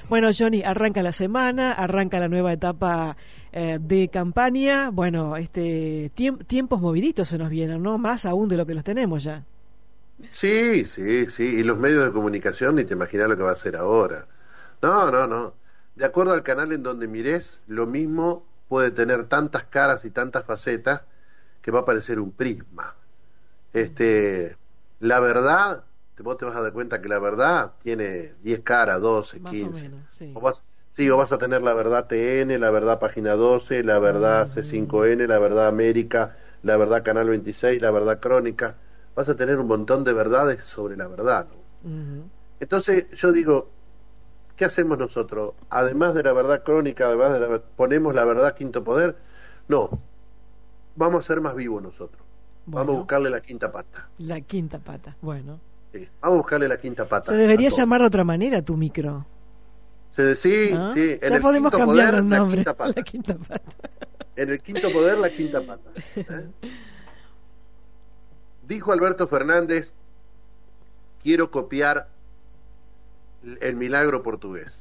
Bueno, Johnny, arranca la semana, arranca la nueva etapa de campaña. Bueno, tiempos moviditos se nos vienen, ¿no? Más aún de lo que los tenemos ya. Sí, sí, sí, y los medios de comunicación ni te imaginas lo que va a hacer ahora. No, no, no. De acuerdo al canal en donde mires, lo mismo puede tener tantas caras y tantas facetas que va a parecer un prisma. Este, la verdad, vos te vas a dar cuenta que la verdad tiene 10 caras, 12, Más o 15. menos, sí. O vas, sí, o vas a tener la verdad TN, la verdad Página 12, la verdad Ujú, C5N, la verdad América, la verdad Canal 26, la verdad Crónica. Vas a tener un montón de verdades sobre la verdad, ¿no? ujú. Entonces yo digo, ¿qué hacemos nosotros? Además de la verdad crónica, además de ponemos la verdad quinto poder. No, vamos a ser más vivos nosotros. Vamos a Bueno, buscarle la quinta pata. la quinta pata. Bueno. Sí, vamos a buscarle la quinta Se pata a debería todo. llamar de otra manera tu micro, Sí, ¿no? sí, en Ya el podemos quinto cambiar poder, los la nombres. quinta La pata. quinta pata. En el quinto poder, la quinta pata. ¿Eh? Dijo Alberto Fernández, quiero copiar el milagro portugués.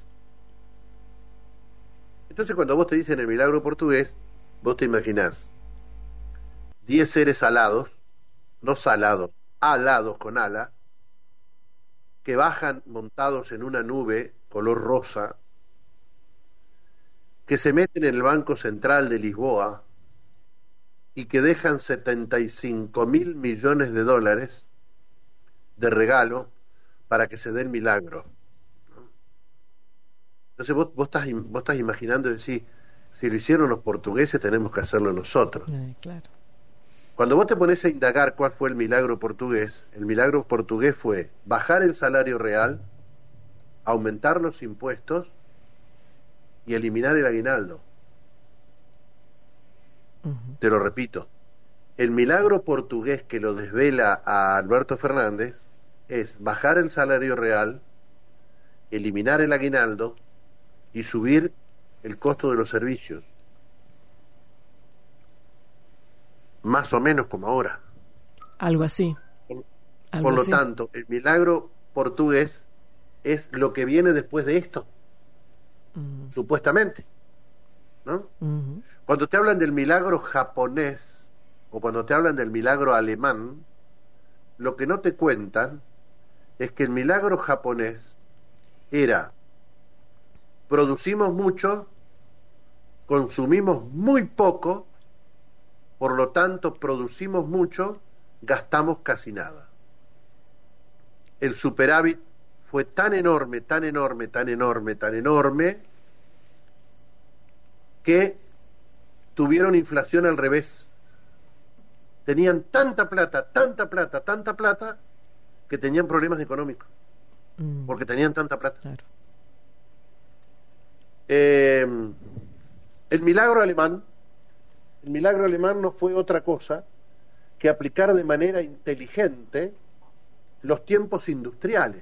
Entonces cuando vos te dicen el milagro portugués, vos te imaginás 10 seres alados, no salados, alados con ala, que bajan montados en una nube color rosa, que se meten en el Banco Central de Lisboa y que dejan 75.000 millones de dólares de regalo para que se dé el milagro. Entonces vos estás imaginando y decís, si lo hicieron los portugueses tenemos que hacerlo nosotros. Claro. Cuando vos te pones a indagar cuál fue el milagro portugués fue bajar el salario real, aumentar los impuestos y eliminar el aguinaldo. Ujú. Te lo repito, el milagro portugués que lo desvela a Alberto Fernández es bajar el salario real, eliminar el aguinaldo y subir el costo de los servicios, más o menos como ahora. Algo así, Por, algo por lo así. tanto, el milagro portugués es lo que viene después de esto, Mm, supuestamente, ¿no? ujú. Cuando te hablan del milagro japonés o cuando te hablan del milagro alemán, lo que no te cuentan es que el milagro japonés era producimos mucho, consumimos muy poco, por lo tanto producimos mucho, gastamos casi nada. El superávit fue tan enorme, tan enorme, tan enorme, tan enorme, que tuvieron inflación al revés. Tenían tanta plata, tanta plata, tanta plata, que tenían problemas económicos, Mm, porque tenían tanta plata. claro. Eh, el milagro alemán, el milagro alemán no fue otra cosa que aplicar de manera inteligente los tiempos industriales.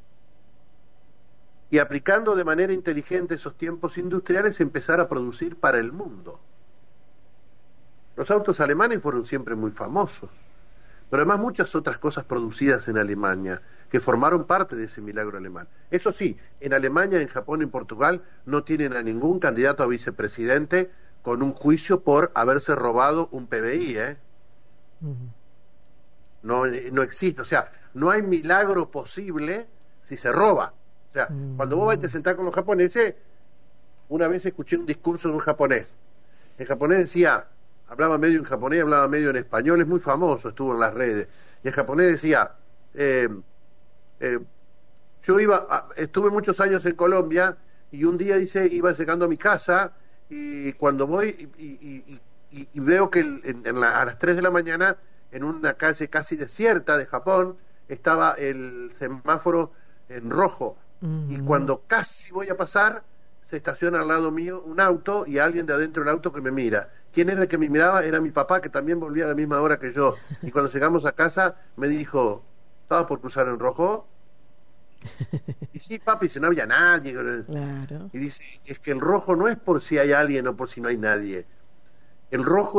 Y aplicando de manera inteligente esos tiempos industriales, empezar a producir para el mundo. Los autos alemanes fueron siempre muy famosos, pero además muchas otras cosas producidas en Alemania que formaron parte de ese milagro alemán. Eso sí, en Alemania, en Japón y en Portugal no tienen a ningún candidato a vicepresidente con un juicio por haberse robado un PBI, ¿eh? Ujú. No, no existe, o sea, no hay milagro posible si se roba. O sea, cuando vos vas y te Mm, sentás con los japoneses, una vez escuché un discurso de un japonés. El japonés decía, hablaba medio en japonés, hablaba medio en español, es muy famoso, estuvo en las redes. Y el japonés decía, eh, eh, estuve muchos años en Colombia y un día dice, iba llegando a mi casa y cuando voy y veo que a las 3 de la mañana en una calle casi desierta de Japón estaba el semáforo en rojo y ujú. cuando casi voy a pasar se estaciona al lado mío un auto y alguien de adentro del auto que me mira. ¿Quién era el que me miraba? Era mi papá, que también volvía a la misma hora que yo. Y cuando llegamos a casa me dijo, ¿estabas por cruzar en rojo? Y sí, papi, si no había nadie. Claro. Y dice, es que el rojo no es por si hay alguien o por si no hay nadie. El rojo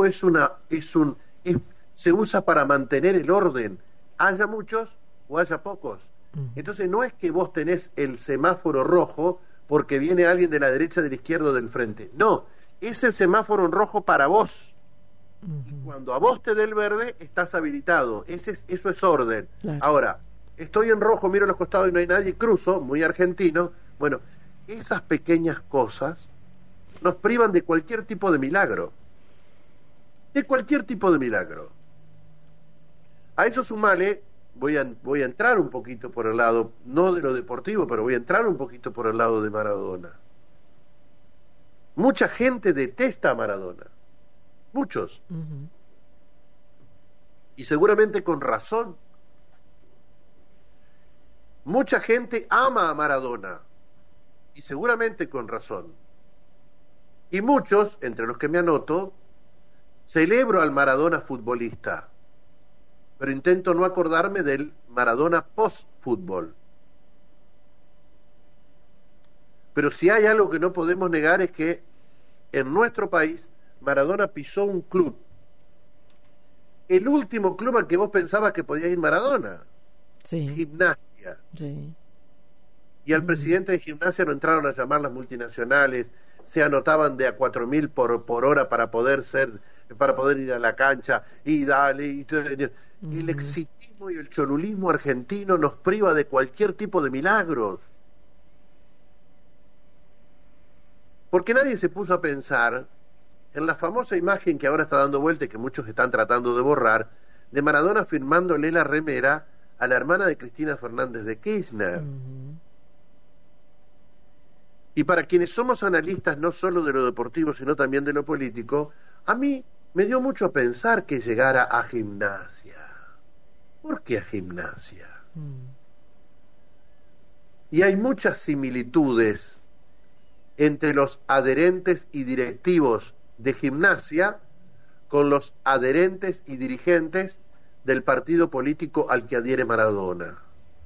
se usa para mantener el orden, haya muchos o haya pocos. Ujú. Entonces no es que vos tenés el semáforo rojo porque viene alguien de la derecha, de la izquierda o del frente. No, es el semáforo en rojo para vos. Y cuando a vos te dé el verde, estás habilitado. Eso es orden. Claro. Ahora, estoy en rojo, miro a los costados y no hay nadie, cruzo, muy argentino. Bueno, esas pequeñas cosas nos privan de cualquier tipo de milagro. De cualquier tipo de milagro. A eso sumale, voy a entrar un poquito por el lado, no de lo deportivo, pero voy a entrar un poquito por el lado de Maradona. Mucha gente detesta a Maradona. Muchos. Y seguramente con razón. Mucha gente ama a Maradona. Y seguramente con razón. Y muchos, entre los que me anoto, celebro al Maradona futbolista. Pero intento no acordarme del Maradona post-fútbol. Pero si hay algo que no podemos negar es que en nuestro país Maradona pisó un club. El último club al que vos pensabas que podía ir Maradona. Sí. Gimnasia. Sí. Y al presidente de Gimnasia lo entraron a llamar las multinacionales, se anotaban de a 4.000 por hora para poder ir a la cancha, y dale, y el exitismo y el cholulismo argentino nos priva de cualquier tipo de milagros. Porque nadie se puso a pensar en la famosa imagen que ahora está dando vuelta y que muchos están tratando de borrar, de Maradona firmándole la remera a la hermana de Cristina Fernández de Kirchner. Y para quienes somos analistas no solo de lo deportivo, sino también de lo político, a mí me dio mucho a pensar que llegara a Gimnasia. ¿Por qué a Gimnasia? Y hay muchas similitudes entre los adherentes y directivos de Gimnasia con los adherentes y dirigentes del partido político al que adhiere Maradona.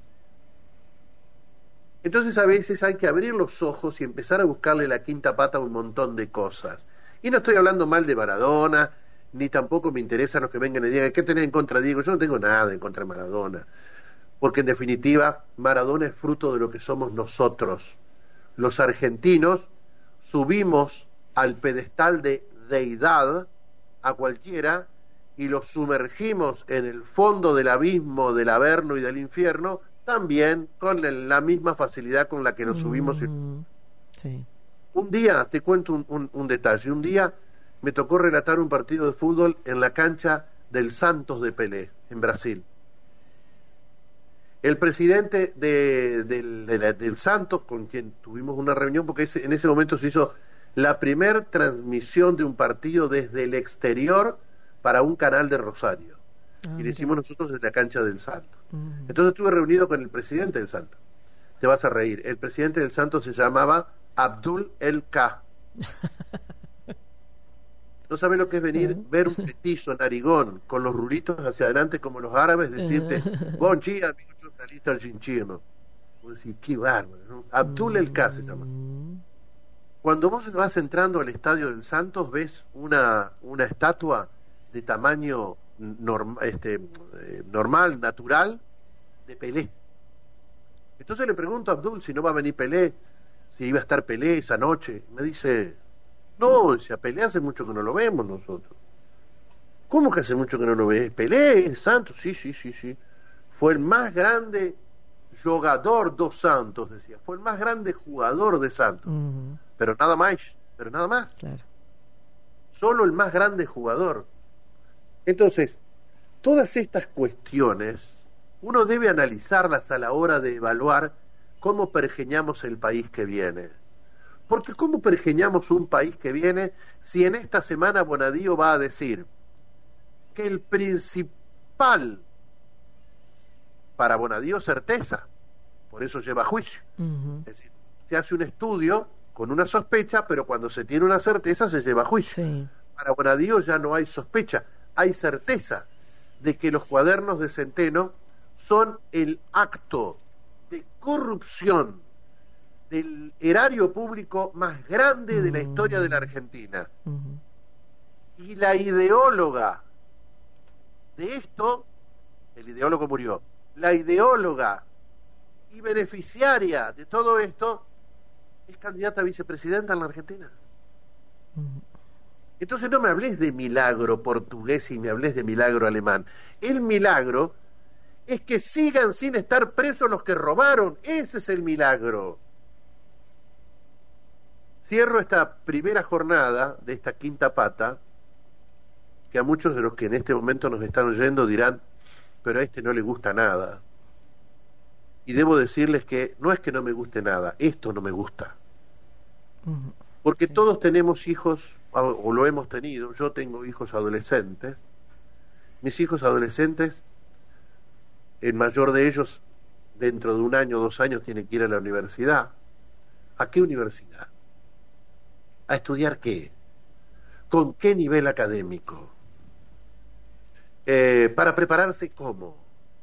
Entonces a veces hay que abrir los ojos y empezar a buscarle la quinta pata a un montón de cosas. Y no estoy hablando mal de Maradona, ni tampoco me interesan los que vengan y digan, ¿qué tenés en contra de Diego? Yo no tengo nada en contra de Maradona. Porque en definitiva, Maradona es fruto de lo que somos nosotros. Los argentinos subimos al pedestal de deidad a cualquiera y los sumergimos en el fondo del abismo del Averno y del infierno también con la misma facilidad con la que nos subimos. Sí. Un día, te cuento un detalle, un día me tocó relatar un partido de fútbol en la cancha del Santos de Pelé, en Brasil. El presidente del Santos, con quien tuvimos una reunión, porque en ese momento se hizo la primer transmisión de un partido desde el exterior para un canal de Rosario. Y lo hicimos nosotros desde la cancha del Santos. Entonces estuve reunido con el presidente del Santos. Te vas a reír. El presidente del Santos se llamaba Abdul El K. No sabes lo que es venir, ver un petizo narigón con los rulitos hacia adelante como los árabes, decirte, bon dia, amigo jornalista argentino. Vos decís, qué bárbaro, ¿no? Abdul El K se llama. Cuando vos vas entrando al estadio del Santos, ves una estatua de tamaño normal, natural, de Pelé. Entonces le pregunto a Abdul si no va a venir Pelé, si iba a estar Pelé esa noche. Me dice, no, si a Pelé hace mucho que no lo vemos nosotros. ¿Cómo que hace mucho que no lo ves? Pelé es Santos, sí. Fue el más grande jugador dos Santos, decía. Fue el más grande jugador de Santos. Pero nada más. Claro. Solo el más grande jugador. Entonces, todas estas cuestiones uno debe analizarlas a la hora de evaluar cómo pergeñamos el país que viene. Porque ¿cómo pergeñamos un país que viene si en esta semana Bonadío va a decir que el principal para Bonadío es certeza, por eso lleva a juicio? Es decir, se hace un estudio con una sospecha, pero cuando se tiene una certeza se lleva a juicio. Sí. Para Bonadío ya no hay sospecha, hay certeza de que los cuadernos de Centeno son el acto de corrupción del erario público más grande de la historia de la Argentina. Y la ideóloga de esto, el ideólogo murió, la ideóloga y beneficiaria de todo esto es candidata a vicepresidenta en la Argentina. Entonces no me hables de milagro portugués y me hables de milagro alemán. El milagro es que sigan sin estar presos los que robaron. Ese es el milagro. Cierro esta primera jornada de esta quinta pata, que a muchos de los que en este momento nos están oyendo dirán, pero a este no le gusta nada. Y debo decirles que no es que no me guste nada, esto no me gusta. Porque todos tenemos hijos, o lo hemos tenido, yo tengo hijos adolescentes. Mis hijos adolescentes, el mayor de ellos, dentro de 1 año o 2 años, tiene que ir a la universidad. ¿A qué universidad? ¿A estudiar qué? ¿Con qué nivel académico? ¿Para prepararse cómo?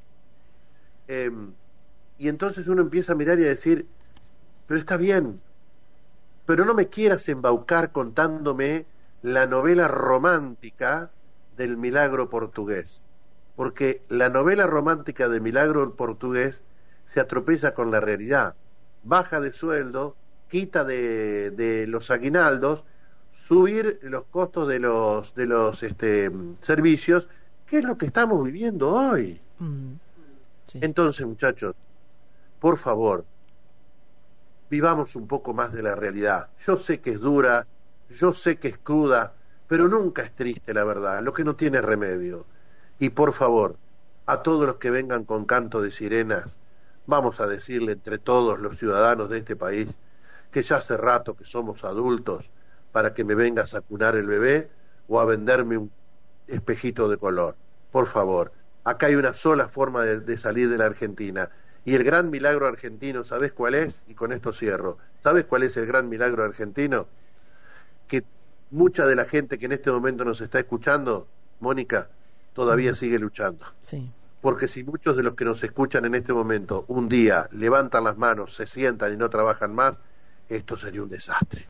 Y entonces uno empieza a mirar y a decir, pero está bien, pero no me quieras embaucar contándome la novela romántica del milagro portugués, porque la novela romántica del milagro portugués se atropella con la realidad, baja de sueldo, quita de los aguinaldos, subir los costos de los servicios, que es lo que estamos viviendo hoy. Sí. Entonces, muchachos, por favor, vivamos un poco más de la realidad. Yo sé que es dura, yo sé que es cruda, pero nunca es triste la verdad, lo que no tiene remedio. Y por favor, a todos los que vengan con canto de sirenas, vamos a decirle entre todos los ciudadanos de este país que ya hace rato que somos adultos para que me vengas a cunar el bebé o a venderme un espejito de color. Por favor, acá hay una sola forma de salir de la Argentina. Y el gran milagro argentino, ¿sabés cuál es? Y con esto cierro. ¿Sabés cuál es el gran milagro argentino? Que mucha de la gente que en este momento nos está escuchando, Mónica, todavía sigue luchando. Sí. Porque si muchos de los que nos escuchan en este momento un día levantan las manos, se sientan y no trabajan más, esto sería un desastre.